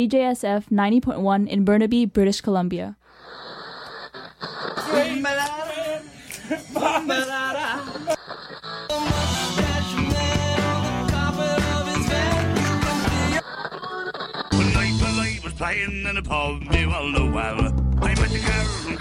CJSF 90.1 in Burnaby, British Columbia. Playing in a pub, you all know well. I met the girl from...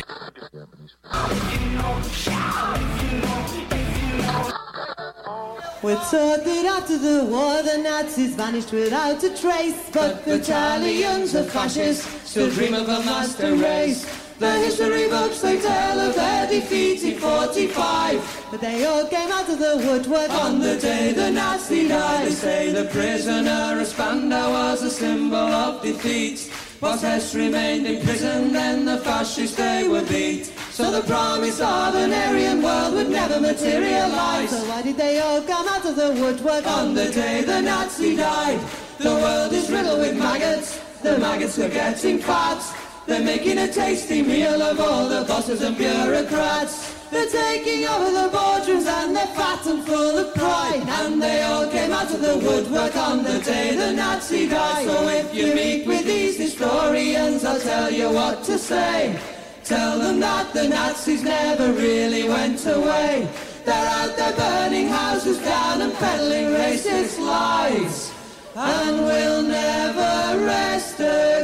We're told that after the war the Nazis vanished without a trace, but the Italians, the fascists, still dream of a master race. The history books, they tell of their defeat in 45, but they all came out of the woodwork on the day the Nazi died. They say the prisoner of Spandau was a symbol of defeat. Whilst Hess remained in prison, then the fascists they were beat. So the promise of an Aryan world would never materialize. So why did they all come out of the woodwork on the day the Nazi died? The world is riddled with maggots, the maggots are getting fat. They're making a tasty meal of all the bosses and bureaucrats. They're taking over the boardrooms and they're fat and full of pride. And they all came out of the woodwork on the day the Nazi died. So if you meet with these historians, I'll tell you what to say. Tell them that the Nazis never really went away. They're out there burning houses down and peddling racist lies. And we'll never rest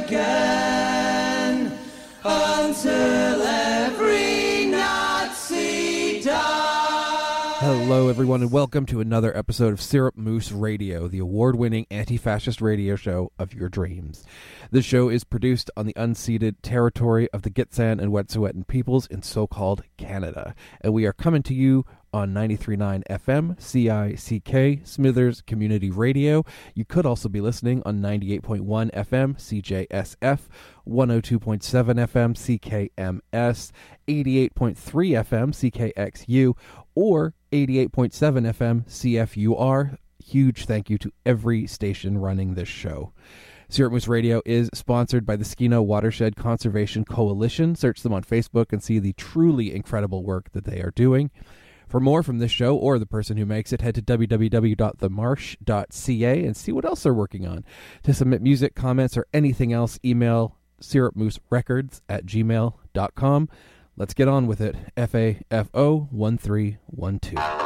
again until every Nazi dies. Hello, everyone, and welcome to another episode of Syrup Moose Radio, the award-winning anti-fascist radio show of your dreams. This show is produced on the unceded territory of the Gitxsan and Wet'suwet'en peoples in so-called Canada, and we are coming to you on 93.9 FM, CICK, Smithers Community Radio. You could also be listening on 98.1 FM, CJSF, 102.7 FM, CKMS, 88.3 FM, CKXU, or 88.7 FM, CFUR. Huge thank you to every station running this show. Syrup Moose Radio is sponsored by the Skino Watershed Conservation Coalition. Search them on Facebook and see the truly incredible work that they are doing. For more from this show or the person who makes it, head to www.themarsh.ca and see what else they're working on. To submit music, comments, or anything else, email syrupmooserecords@gmail.com. Let's get on with it. FAFO 1312.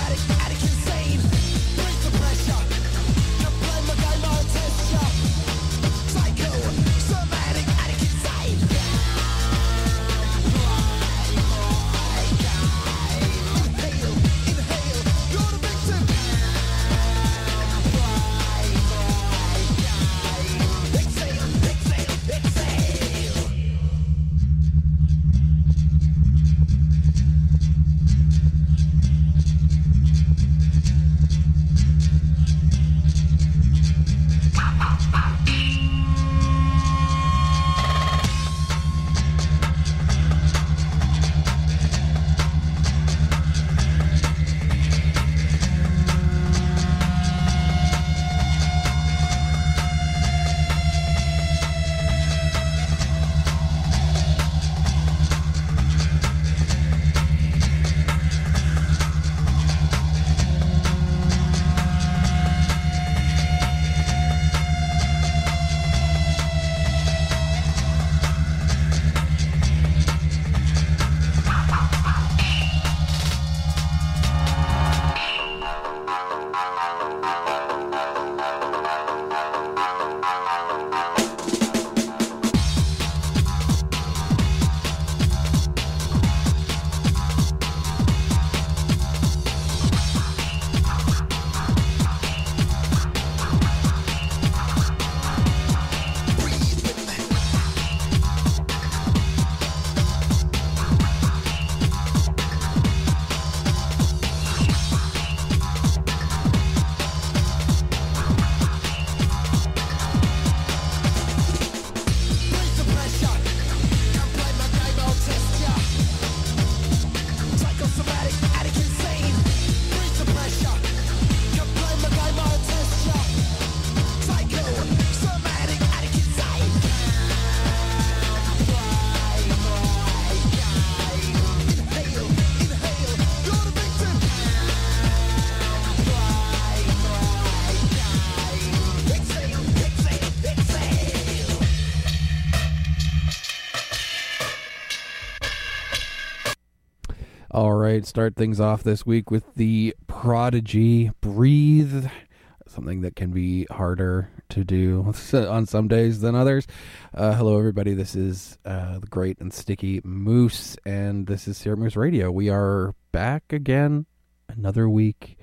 All right, start things off this week with the Prodigy, Breathe, something that can be harder to do on some days than others. Hello, everybody. This is the great and sticky Moose, and this is Syrup Moose Radio. We are back again, another week.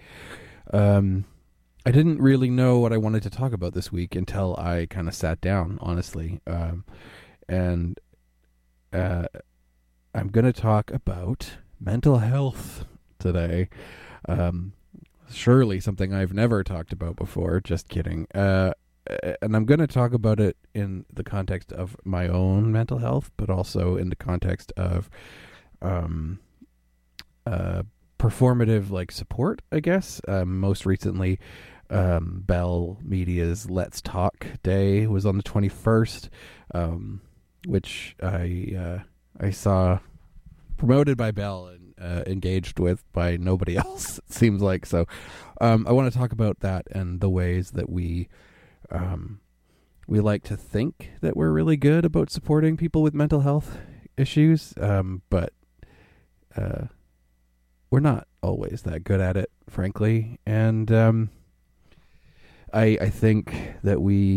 I didn't really know what I wanted to talk about this week until I kind of sat down, honestly. And I'm going to talk about mental health today. Surely something I've never talked about before. Just kidding. And I'm going to talk about it in the context of my own mental health, but also in the context of performative support, I guess. Most recently, Bell Media's Let's Talk Day was on the 21st, which I saw promoted by Bell and engaged with by nobody else, it seems like. So I want to talk about that and the ways that we like to think that we're really good about supporting people with mental health issues, but we're not always that good at it, frankly. And I think that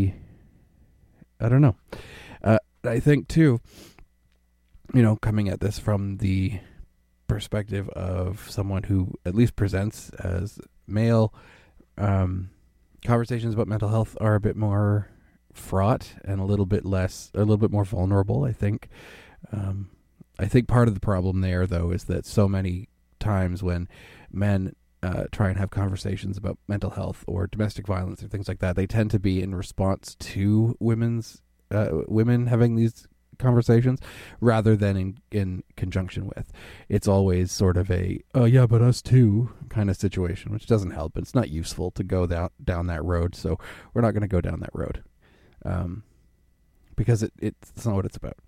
I don't know. I think, too, coming at this from the perspective of someone who at least presents as male, conversations about mental health are a bit more fraught and a little bit more vulnerable, I think. I think part of the problem there, though, is that so many times when men try and have conversations about mental health or domestic violence or things like that, they tend to be in response to women having these conversations rather than in conjunction with. It's always sort of a, oh yeah, but us too kind of situation, which doesn't help. It's not useful to go down that road, so we're not going to go down that road because it's not what it's about.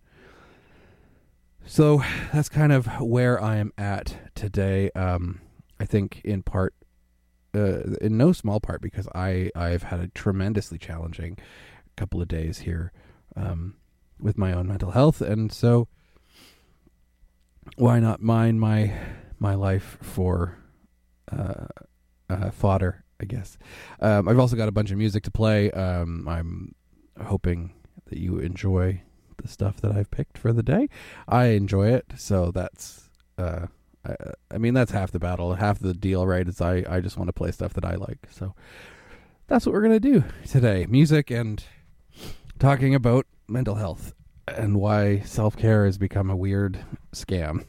So that's kind of where I am at today. I think in part, in no small part, because I've had a tremendously challenging couple of days here with my own mental health, and so why not mine my life for fodder, I guess. I've also got a bunch of music to play. I'm hoping that you enjoy the stuff that I've picked for the day. I enjoy it, so that's I mean, that's half the battle, half the deal, right? Is I just want to play stuff that I like. So that's what we're gonna do today: music and talking about mental health and why self-care has become a weird scam.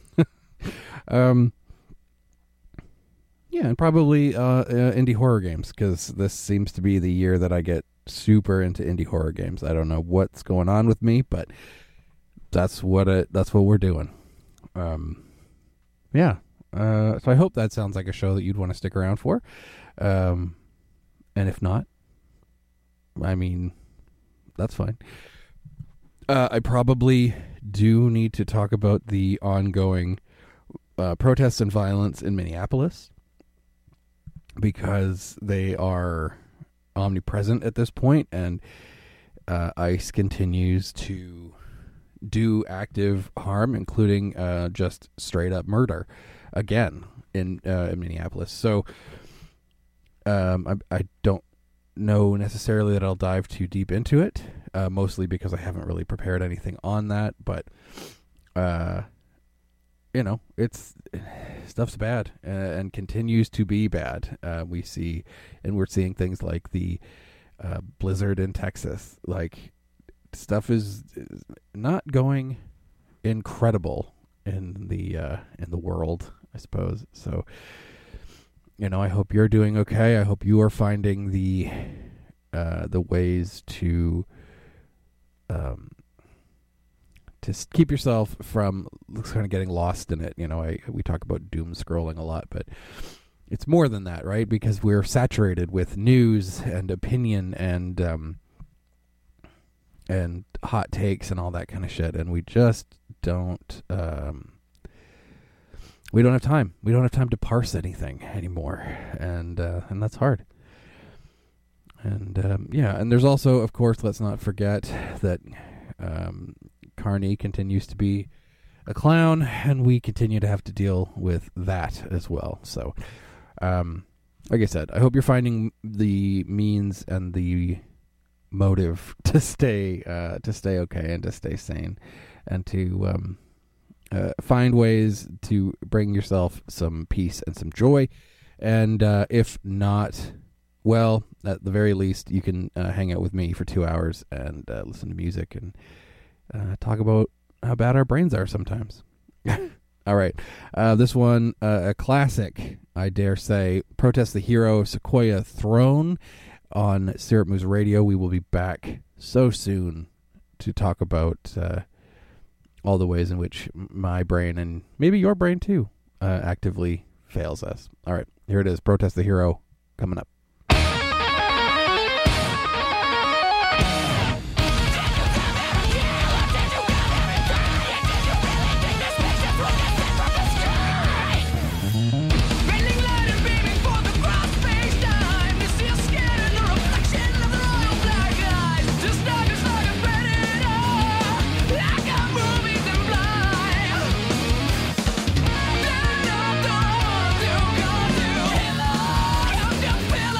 Yeah, and probably indie horror games, because this seems to be the year that I get super into indie horror games. I don't know what's going on with me, but that's what we're doing. Yeah. So I hope that sounds like a show that you'd want to stick around for. And if not, I mean, that's fine. I probably do need to talk about the ongoing protests and violence in Minneapolis, because they are omnipresent at this point, and ICE continues to do active harm, including just straight up murder again in Minneapolis. So I don't know necessarily that I'll dive too deep into it, mostly because I haven't really prepared anything on that, but you know, stuff's bad and continues to be bad. We're seeing things like the blizzard in Texas. Like, stuff is not going incredible in the world, I suppose. So, you know, I hope you're doing okay. I hope you are finding the ways to keep yourself from kind of getting lost in it. You know, we talk about doom scrolling a lot, but it's more than that, right? Because we're saturated with news and opinion and hot takes and all that kind of shit, and we just don't we don't have time. We don't have time to parse anything anymore, and that's hard. And yeah, and there's also, of course, let's not forget that Carney continues to be a clown, and we continue to have to deal with that as well. So, like I said, I hope you're finding the means and the motive to stay okay and to stay sane, and to find ways to bring yourself some peace and some joy. And if not, well, at the very least, you can hang out with me for 2 hours and listen to music and talk about how bad our brains are sometimes. All right. This one, a classic, I dare say. Protest the Hero, Sequoia Throne on Syrup Moose Radio. We will be back so soon to talk about all the ways in which my brain, and maybe your brain too, actively fails us. All right. Here it is. Protest the Hero coming up. Feel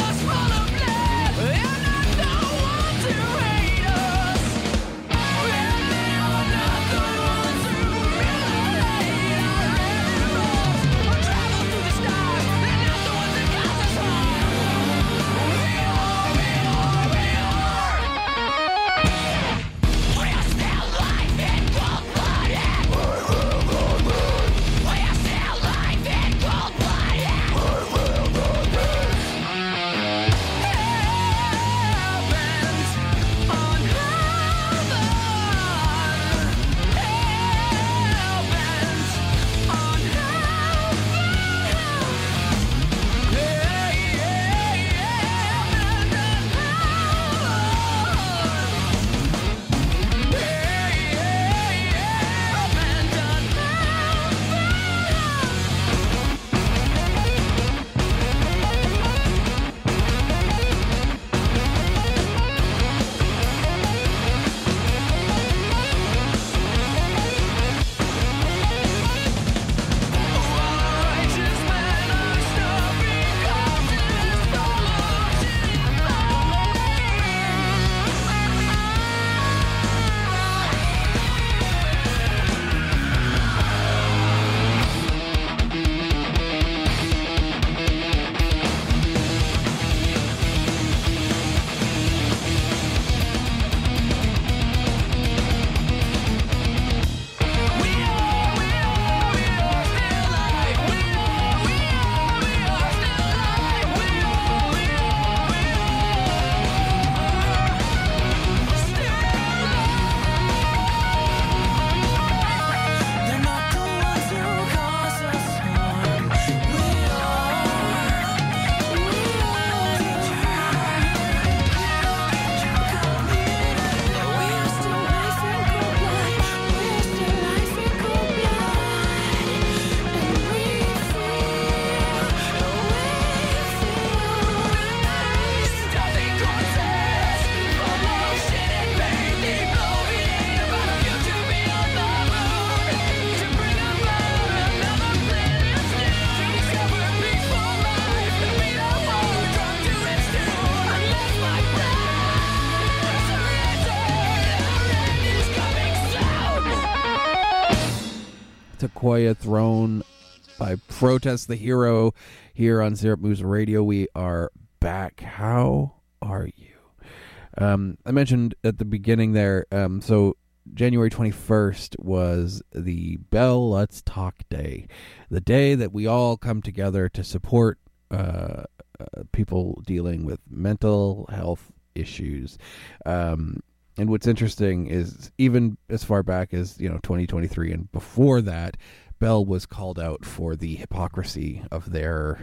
sequoia thrown by Protest the Hero here on Syrup Moose Radio. We are back. How are you? I mentioned at the beginning there, so January 21st was the Bell Let's Talk Day, the day that we all come together to support people dealing with mental health issues. And what's interesting is even as far back as 2023 and before that, Bell was called out for the hypocrisy of their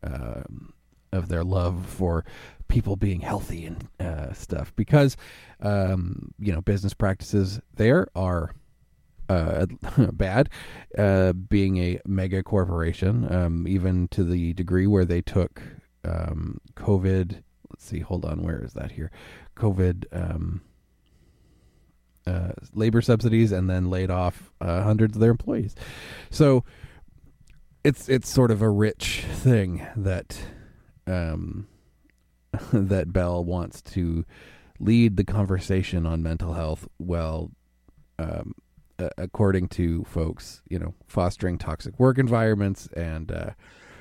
love for people being healthy and stuff, because business practices there are bad, being a mega corporation, even to the degree where they took COVID. Let's see, hold on, where is that here? COVID labor subsidies, and then laid off hundreds of their employees. So it's sort of a rich thing that that Bell wants to lead the conversation on mental health, while according to folks, fostering toxic work environments and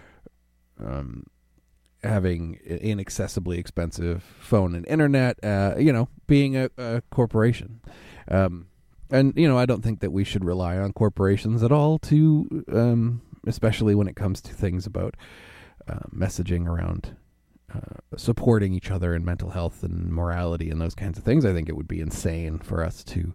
having inaccessibly expensive phone and internet, being a corporation. And, I don't think that we should rely on corporations at all to, especially when it comes to things about messaging around supporting each other in mental health and morality and those kinds of things. I think it would be insane for us to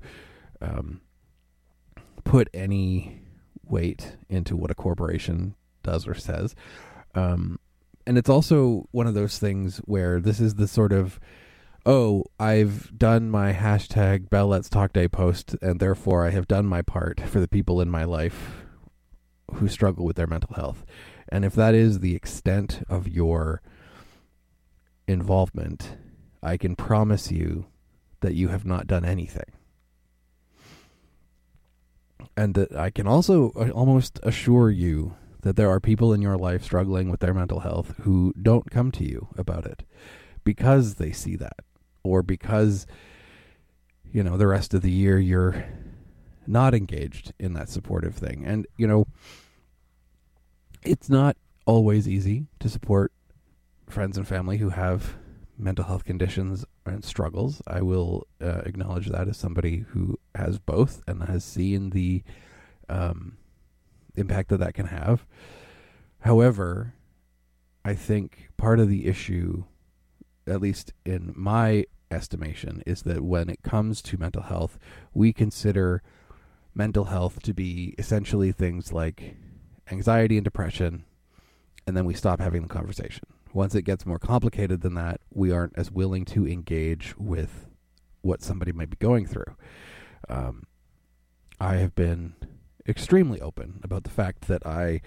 put any weight into what a corporation does or says. And it's also one of those things where this is the sort of, I've done my hashtag Bell Let's Talk Day post, and therefore I have done my part for the people in my life who struggle with their mental health. And if that is the extent of your involvement, I can promise you that you have not done anything. And that I can also almost assure you that there are people in your life struggling with their mental health who don't come to you about it because they see that, or because, the rest of the year you're not engaged in that supportive thing. And, it's not always easy to support friends and family who have mental health conditions and struggles. I will acknowledge that as somebody who has both and has seen the impact that can have. However, I think part of the issue, at least in my estimation, is that when it comes to mental health, we consider mental health to be essentially things like anxiety and depression, and then we stop having the conversation. Once it gets more complicated than that, we aren't as willing to engage with what somebody might be going through. I have been extremely open about the fact that I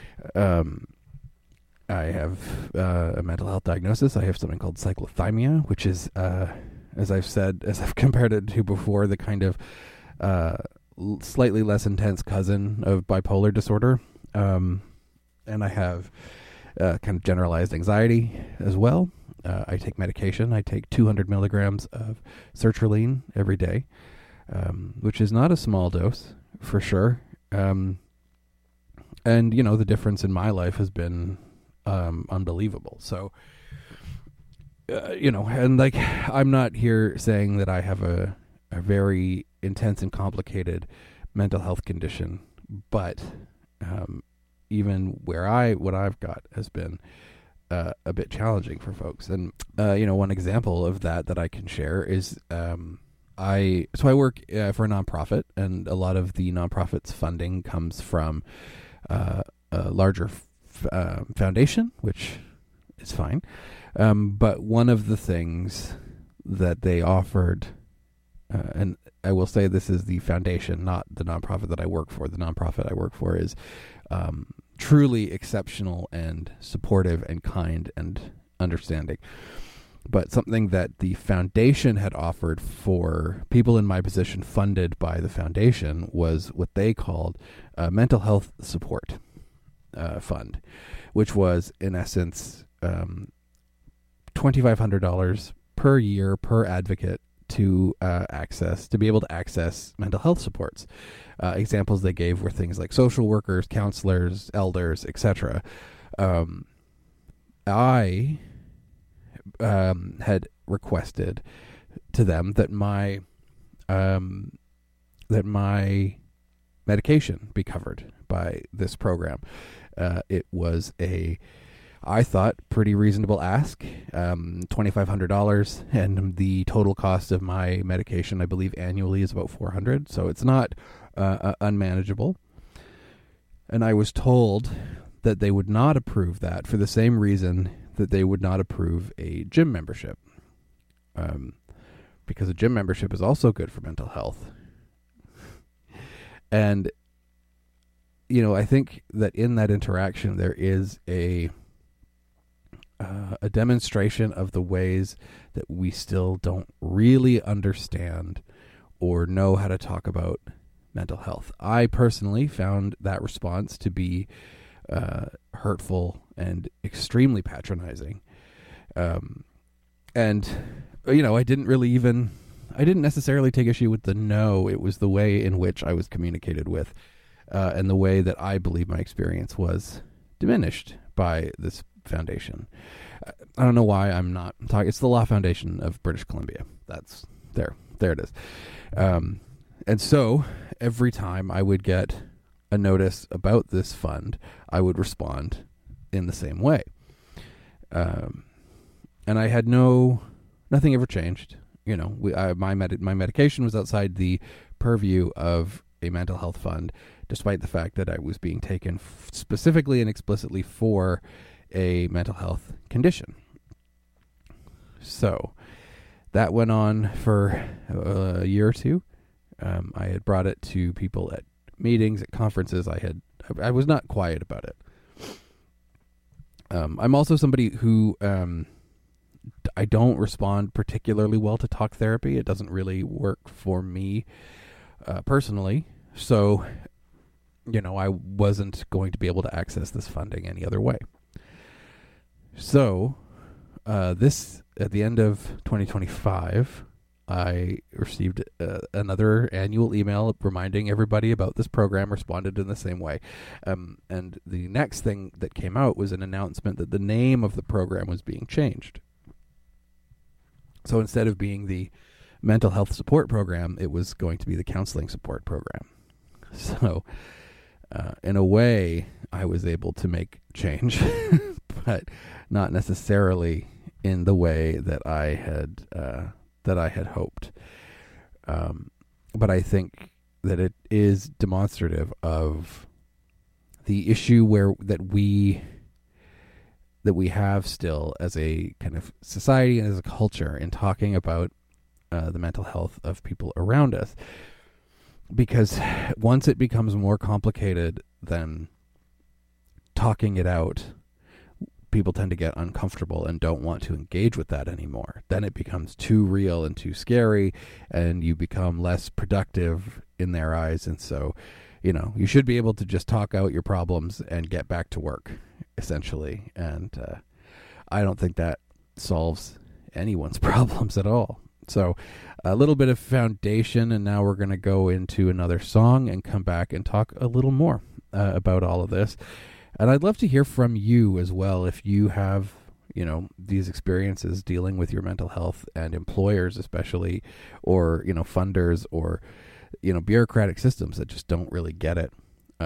have a mental health diagnosis. I have something called cyclothymia, which is, as I've compared it to before, the kind of slightly less intense cousin of bipolar disorder. And I have kind of generalized anxiety as well. I take medication. I take 200 milligrams of sertraline every day, which is not a small dose for sure. And, the difference in my life has been unbelievable. So, and like, I'm not here saying that I have a very intense and complicated mental health condition, but even what I've got has been a bit challenging for folks. And one example of that I can share is I work for a nonprofit, and a lot of the nonprofit's funding comes from a larger foundation, which is fine. But one of the things that they offered, and I will say this is the foundation, not the nonprofit that I work for. The nonprofit I work for is truly exceptional and supportive and kind and understanding. But something that the foundation had offered for people in my position funded by the foundation was what they called a mental health support fund, which was in essence $2,500 per year per advocate to be able to access mental health supports. Examples they gave were things like social workers, counselors, elders, etc. I had requested to them that my medication be covered by this program. It was I thought, pretty reasonable ask, $2,500, and the total cost of my medication, I believe, annually is about $400, so it's not unmanageable. And I was told that they would not approve that for the same reason that they would not approve a gym membership, because a gym membership is also good for mental health. And, I think that in that interaction there is a demonstration of the ways that we still don't really understand or know how to talk about mental health. I personally found that response to be hurtful and extremely patronizing. And, I didn't necessarily take issue with the no. It was the way in which I was communicated with, and the way that I believe my experience was diminished by this foundation. I don't know why I'm not talking. It's the Law Foundation of British Columbia. That's there it is. And so every time I would get a notice about this fund, I would respond in the same way. And I had nothing ever changed. My medication was outside the purview of a mental health fund, despite the fact that I was being taken specifically and explicitly for a mental health condition. So that went on for a year or two. I had brought it to people at meetings, at conferences. I was not quiet about it. I'm also somebody who I don't respond particularly well to talk therapy. It doesn't really work for me personally. So, I wasn't going to be able to access this funding any other way. So, at the end of 2025, I received another annual email reminding everybody about this program, responded in the same way. And the next thing that came out was an announcement that the name of the program was being changed. So instead of being the mental health support program, it was going to be the counseling support program. So, in a way, I was able to make change, but not necessarily in the way that I had hoped. But I think that it is demonstrative of the issue that we have still as a kind of society and as a culture in talking about the mental health of people around us. Because once it becomes more complicated than talking it out, people tend to get uncomfortable and don't want to engage with that anymore. Then it becomes too real and too scary, and you become less productive in their eyes. And so, you should be able to just talk out your problems and get back to work, essentially. And I don't think that solves anyone's problems at all. So a little bit of foundation, and now we're going to go into another song and come back and talk a little more about all of this. And I'd love to hear from you as well if you have, these experiences dealing with your mental health, and employers especially, or, funders, or, bureaucratic systems that just don't really get it.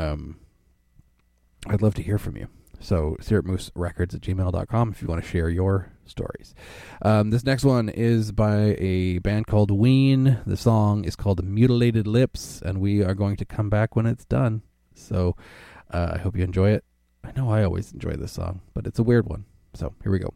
I'd love to hear from you. So syrupmooserecords@gmail.com if you want to share your stories. This next one is by a band called Ween. The song is called Mutilated Lips, and we are going to come back when it's done. So I hope you enjoy it. I know I always enjoy this song, but it's a weird one. So here we go.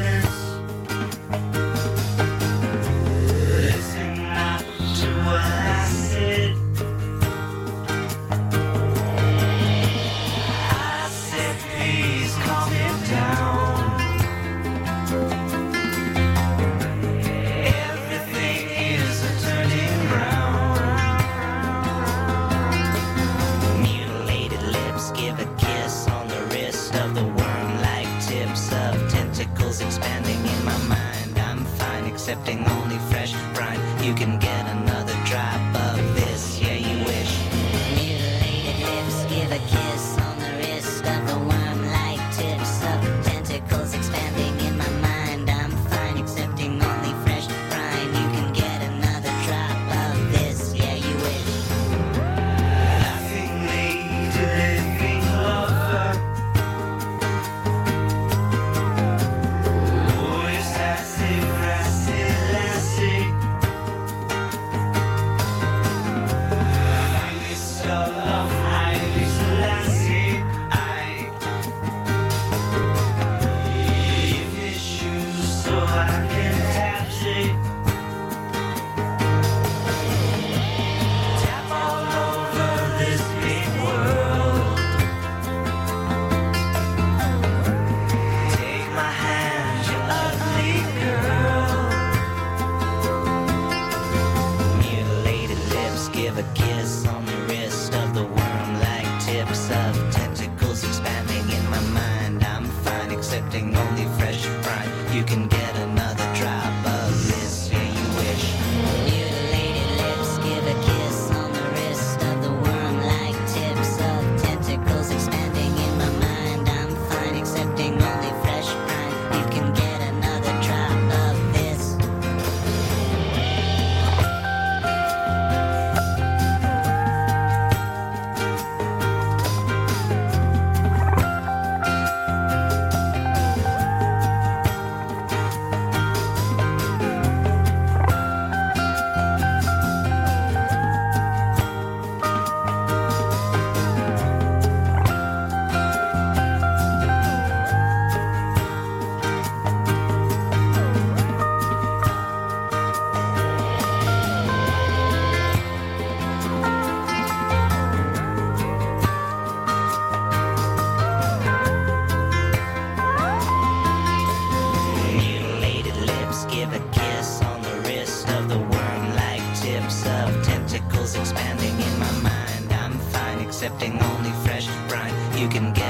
Listen not to what give a kiss on the wrist of the worm-like tips of tentacles expanding in my mind. I'm fine, accepting only fresh brine. You can get another drop of this, yeah, you wish. Mutilated lips give a kiss on the wrist of the worm-like tips of tentacles expanding in my mind. I'm fine, accepting only fresh brine. You can get another drop of this. Mutilated lips give a kiss on the wrist of the worm-like tips of tentacles expanding in my mind. I'm fine, accepting only fresh brine. You can get